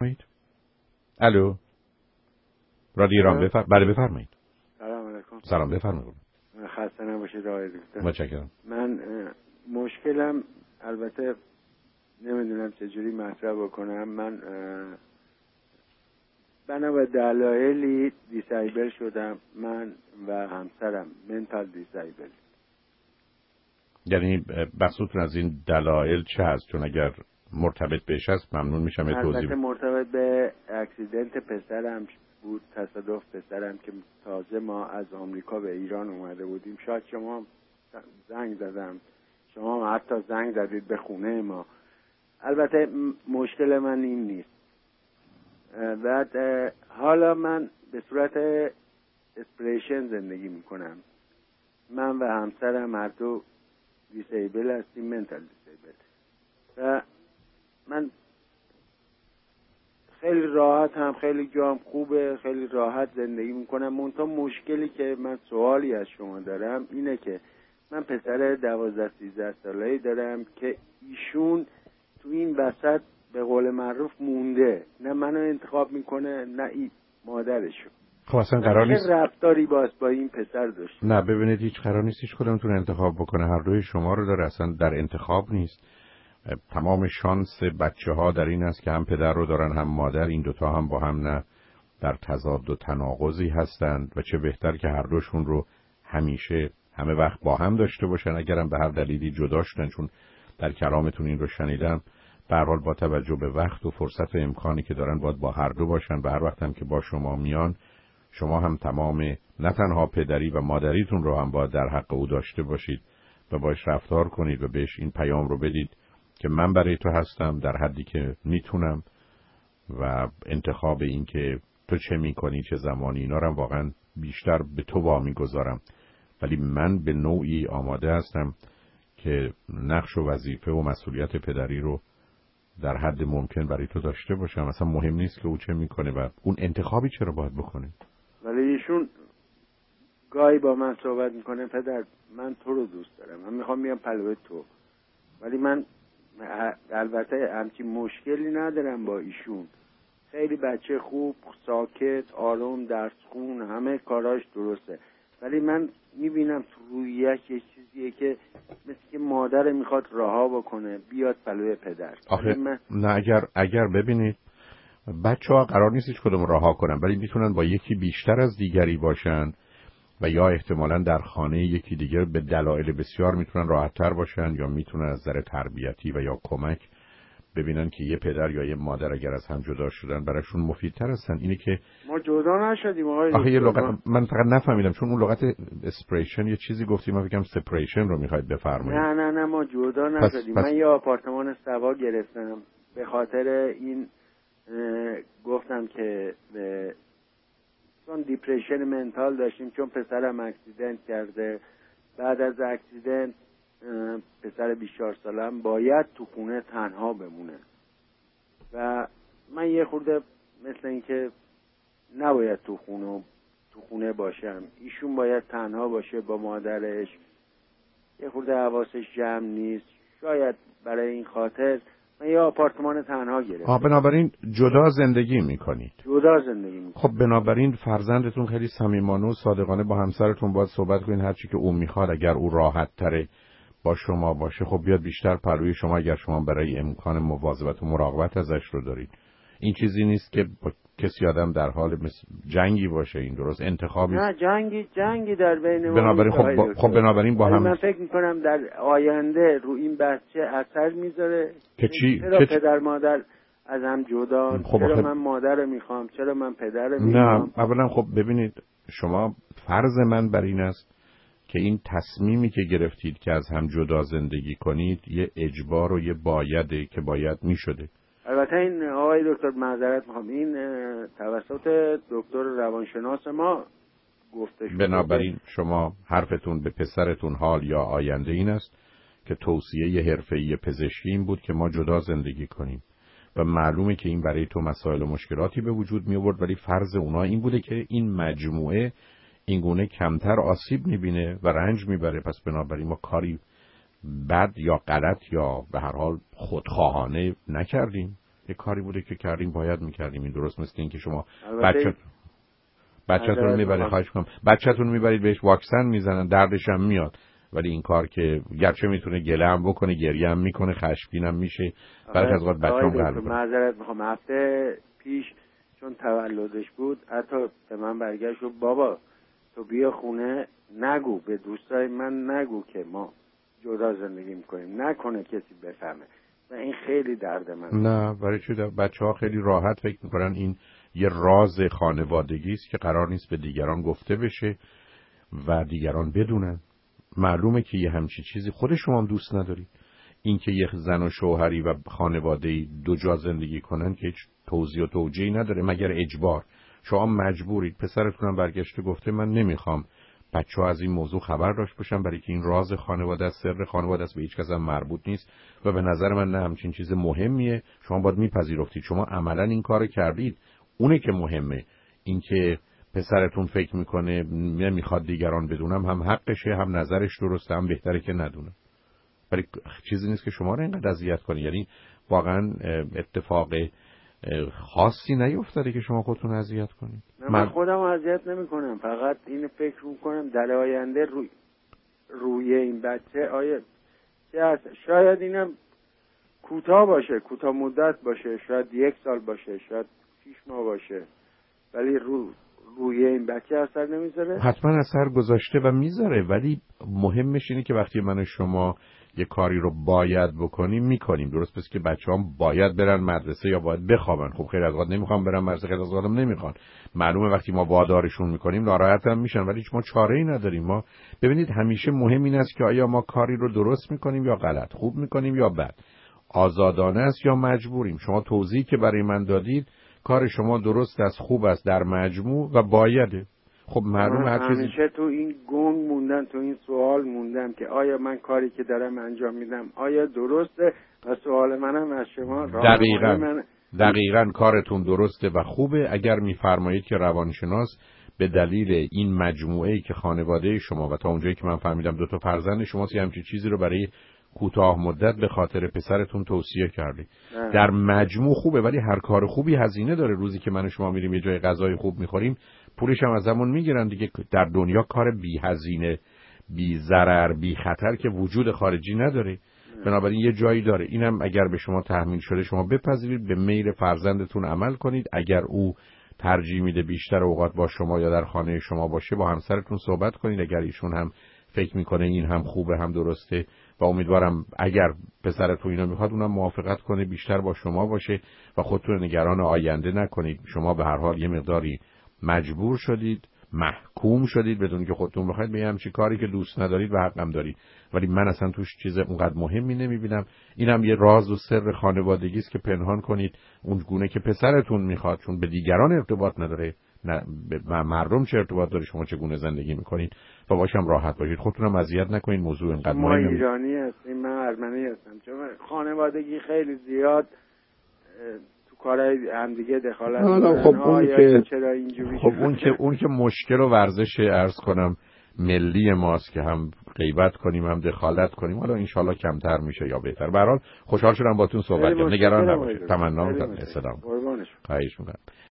بفرمایید. الو رادیو ایران بله بفرمایید. سلام علیکم. سلام بفرمایید. خسته نباشید آقای دکتر. متشکرم. من مشکلم البته نمیدونم چجوری مطرح بکنم. من بنا به دلایلی دیسایبل شدم، من و همسرم منتال دیسایبل. یعنی بخصوص از این دلایل چه هست؟ چون اگر مرتبط بهش هست ممنون میشم یه توضیح. البته مرتبط به اکسیدنت پسرم بود، تصادف پسرم که تازه ما از آمریکا به ایران اومده بودیم. شاید شما زنگ زدم، شما حتی زنگ زدید به خونه ما. البته مشکل من این نیست. بعد حالا من به صورت اسپریشن زندگی میکنم. من و همسرم هر دو دیسیبل هستیم، منتال دیسیبل. و من خیلی راحت هم، خیلی جام خوبه، خیلی راحت زندگی میکنم. منتها مشکلی که من سوالی از شما دارم اینه که من پسر 12-13 ساله‌ای دارم که ایشون تو این وسط به قول معروف مونده، نه منو انتخاب میکنه نه این مادرشو. خب اصلا قرار نیست رفتاری با این پسر داشت. نه ببینید هیچ قرار نیست هیچ کدومتون انتخاب بکنه، هر دوی شما رو داره، اصلا در انتخاب نیست. تمام شانس بچه‌ها در این است که هم پدر رو دارن هم مادر، این دوتا هم با هم نه در تضاد و تناقضی هستند و چه بهتر که هر دوشون رو همیشه همه وقت با هم داشته باشن. اگرم به هر دلیلی جدا شدن، چون در کلامتون این رو شنیدم، به هر حال با توجه به وقت و فرصت و امکانی که دارن باید با هر دو باشن و هر وقت هم که با شما میان شما هم تمام نه تنها پدری و مادریتون رو هم باید در حق او داشته باشید و باش رفتار کنید و بهش این پیام رو بدید که من برای تو هستم در حدی که میتونم و انتخاب این که تو چه میکنی چه زمانی اینا رو واقعا بیشتر به تو وامی گذارم، ولی من به نوعی آماده هستم که نقش و وظیفه و مسئولیت پدری رو در حد ممکن برای تو داشته باشم. اصلا مهم نیست که او چه میکنه و اون انتخابی چرا باید بکنه. ولی ایشون گاهی با من صحبت میکنه پدر من تو رو دوست دارم، من میخوام بیام پلوی تو، ولی من البته همچین مشکلی ندارم با ایشون. خیلی بچه خوب، ساکت، آروم، درس خون، همه کاراش درسته، ولی من میبینم تو رویش یه چیزیه که مثل که مادر میخواد رها بکنه بیاد پلوی پدر. آخه نه اگر ببینید بچه‌ها قرار نیست هیچ کدوم رها کنن، ولی میتونن با یکی بیشتر از دیگری باشن و یا احتمالاً در خانه یکی دیگر به دلایل بسیار میتونن راحت‌تر باشن، یا میتونن از نظر تربیتی و یا کمک ببینن که یه پدر یا یه مادر اگر از هم جدا شدن براشون مفیدتر هستن. اینه که ما جدا نشدیم آقای آخه یه لغت من فقط نفهمیدم، چون اون لغت اسپریشن یه چیزی گفتیم، من فکرم سپریشن رو میخواید بفرمایید. نه ما جدا نشدیم. من یه آپارتمان سوا گرفتم، به خاطر این گفتم که چون دیپریشن منتال داشتیم، چون پسرم اکسیدنت کرده. بعد از اکسیدنت پسر 24 سالم باید تو خونه تنها بمونه و من یه خورده مثل این که نباید تو خونه باشم، ایشون باید تنها باشه با مادرش، یه خورده حواسش جمع نیست. شاید برای این خاطر من یه آپارتمان تنها گرفتم. بنابراین جدا زندگی میکنید. جدا زندگی میکنید. خب بنابراین فرزندتون خیلی صمیمانه و صادقانه با همسرتون باید صحبت کنین، هر چی که اون میخواد. اگر او راحت تره با شما باشه خب بیاد بیشتر پروی شما، اگر شما برای امکان مواظبت و مراقبت ازش رو دارید. این چیزی نیست که با کسی آدم در حال جنگی باشه. این درست انتخابی نه جنگی در بین ما. بنابراین با هم من فکر میکنم در آینده رو این بچه اثر میذاره که چرا پدر مادر از هم جدا. چرا من مادر رو میخوام، چرا من پدر رو میخوام. نه اولا خب ببینید شما فرض من بر این است که این تصمیمی که گرفتید که از هم جدا زندگی کنید یه اجبار و یه بایده که باید میشده. البته این آقای دکتر معذرت میخوام، این توسط دکتر روانشناس ما گفته شده. بنابراین شما حرفتون به پسرتون حال یا آینده این است که توصیه حرفه‌ای پزشکی این بود که ما جدا زندگی کنیم و معلومه که این برای تو مسائل و مشکلاتی به وجود می آورد، ولی فرض اونا این بوده که این مجموعه اینگونه کمتر آسیب میبینه و رنج میبره. پس بنابراین ما کاری بد یا غلط یا به هر حال خودخواهانه نکردیم. یه کاری بوده که کردیم، باید میکردیم. این درست مثل این که شما بچه‌تون رو میبرید، خواهش می‌کنم بچه‌تون رو میبرید بهش واکسن میزنن، دردش هم میاد، ولی این کار که گرچه میتونه گله هم بکنه، گریه هم میکنه، خشمگین هم میشه، برای از وقت بچه‌ام قلب کنه. معذرت میخوام، هفته پیش چون تولدش بود حتی به من برگشت و بابا تو بیا خونه نگو به دوستای من نگو که ما جدا زندگی میکنیم، نکنه کسی بفهمه. و این خیلی درد من. نه برای چی؟ بچه‌ها خیلی راحت فکر میکنن این یه راز خانوادگی است که قرار نیست به دیگران گفته بشه و دیگران بدونن. معلومه که یه همچی چیزی خود شما هم دوست نداری. این که یه زن و شوهری و خانواده‌ای دو جا زندگی کنن که هیچ توضیح و توجیهی نداره مگر اجبار. شما مجبورید. پسرتون هم برگشته گفته من نمیخوام بچه‌ها از این موضوع خبر داشته باشن، برای که این راز خانواده است، سر خانواده است، به هیچ کس هم مربوط نیست و به نظر من نه همچین چیز مهمیه. شما باید میپذیرفتید. شما عملاً این کارو کردید. اونه که مهمه. این که پسرتون فکر میکنه نمیخواد دیگران بدونم هم حقشه، هم نظرش درسته، هم بهتره که ندونه. ولی چیزی نیست که شما رو اینقدر اذیت کنی. یعنی واقعا اتفاق خاصی نیفتاده که شما خودتون اذیت کنید. من خودم اذیت نمیکنم، فقط این فکر میکنم در آینده روی این بچه آیا شاید اینم کوتاه باشه، کوتاه مدت باشه، شاید 1 سال باشه، شاید 6 ماه باشه، ولی روی این بچه اثر نمیذاره. حتما اثر گذاشته و میذاره، ولی مهمش اینه که وقتی من و شما یه کاری رو باید بکنیم میکنیم. درست پس که بچه‌هام باید برن مدرسه یا باید بخوابن. خب خیلی از وقت نمیخوام برن مدرسه، خیلی از وقت نمیخوان. معلومه وقتی ما وادارشون میکنیم ناراحت هم میشن، ولی ما چاره‌ای نداریم. ما ببینید همیشه مهم این است که آیا ما کاری رو درست میکنیم یا غلط، خوب میکنیم یا بد، آزادانه است یا مجبوریم. شما توضیحی که برای من دادید کار شما درست است، خوب است در مجموع و بایده. خب معلومه هر چیزی. همیشه تو این گنگ موندم، تو این سوال موندم که آیا من کاری که دارم انجام میدم آیا درسته، و سوال منم از شما دقیقاً کارتون درسته و خوبه. اگر میفرمایید که روانشناس به دلیل این مجموعه‌ای که خانواده شما و تا اونجایی که من فهمیدم 2 فرزند شماست همچین چیزی رو برای کوتاه مدت به خاطر پسرتون توصیه کردی، در مجموع خوبه، ولی هر کار خوبی هزینه داره. روزی که من و شما میریم یه جای غذای خوب میخوریم پولش هم ازمون میگیرن دیگه. در دنیا کار بی هزینه، بی ضرر، بی خطر که وجود خارجی نداره. بنابراین یه جایی داره. اینم اگر به شما تحمیل شده شما بپذیرید، به میل فرزندتون عمل کنید. اگر او ترجیح میده بیشتر اوقات با شما یا در خانه شما باشه با همسرتون صحبت کنید. اگر ایشون هم فکر میکنه این هم خوبه هم درسته و امیدوارم اگر پسرتون اینو میخواد اونم موافقت کنه بیشتر با شما باشه و خودتون نگران آینده نکنید. شما به هر حال یه مقداری مجبور شدید، محکوم شدید بدون که خودتون بخواید به همچین کاری که دوست ندارید و حقم دارید، ولی من اصلا توش چیز اونقدر مهمی نمیبینم. اینم یه راز و سر خانوادگی است که پنهان کنید اون گونه که پسرتون میخواد، چون به دیگران ارتباط نداره، نه به مردم چه ارتباط داره شما چگونه زندگی میکنید و باشم راحت باشید، خودتونم اذیت نکنید. موضوع اینقدر مهمه. ما ایرانی هستیم، من ارمنی هستم، چون خانوادگی خیلی زیاد تو کارهای همدیگه دخالت دارن. خب اون که چرا اینجوری اون که مشکل و ورزش عرض کنم ملی ماست که هم غیبت کنیم هم دخالت کنیم. حالا انشالله کمتر میشه یا بهتر. به هر حال خوشحال شدم باهاتون صحبت کردم. نگران نباشید. تمنا می‌کنم. سلام. خواهش می‌کنم.